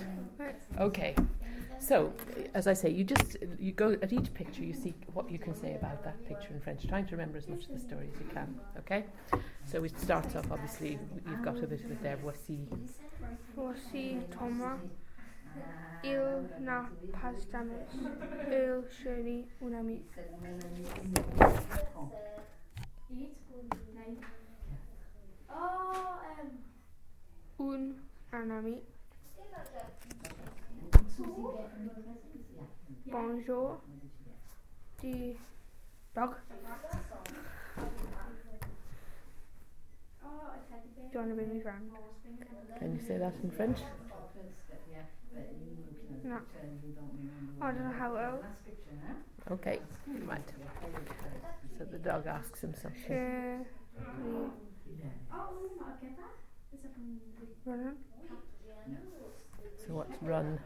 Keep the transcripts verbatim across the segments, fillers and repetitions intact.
Okay. So, as I say, you just you go at each picture, you see what you can say about that picture in French, trying to remember as much of the story as you can. Okay. So it starts off. Obviously, you've got a bit of it there. Voici. Voici Thomas. Il n'a pas d'amis. Il cherche un ami. Un ami. Bonjour. The dog. Do you want to be my friend? Can you say that in French? No. I don't know how else. Okay, right. So the dog asks him something. Chérie. Run. So what's run?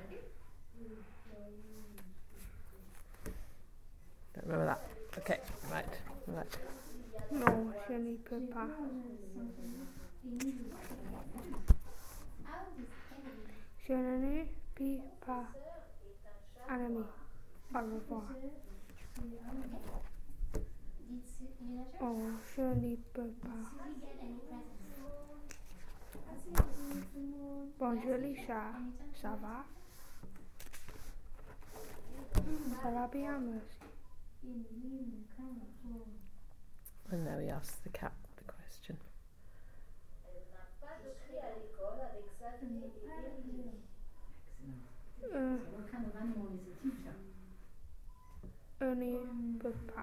Don't remember that. Okay, right, right. No, je ne peux pas. Je ne peux pas. Un ami. Au revoir. Oh, je ne peux pas. Bonjour Lisa, ça va? Ça va bien, merci. And now he asks the cat the question. Uh, je ne peux pas.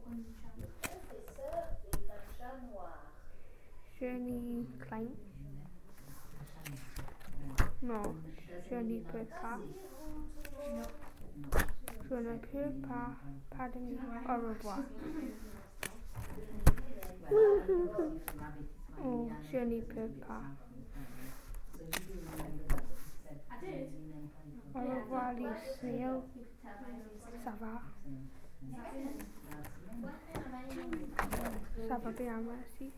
Je ne crains. Non, je ne peux pas. Je ne peux pas. Pardon. Au revoir. Oh, je ne peux pas. Au revoir, Lucille. Ça va? Ça va bien, merci.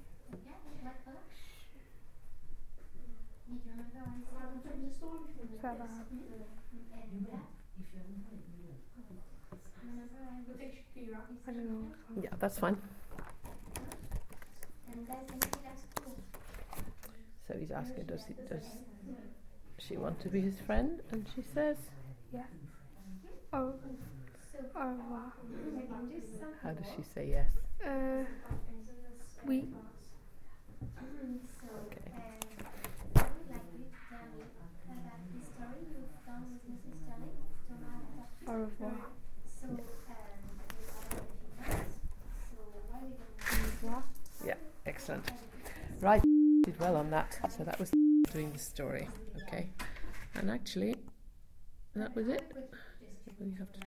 Ça va. I don't know. Yeah, that's fine. So he's asking, does he, does she want to be his friend? And she says, yeah. Au, au revoir. How does she say yes? Uh, oui. Okay. Au revoir. Yeah, excellent. Right, did well on that. So that was doing the story, okay. And actually, that was it. You have to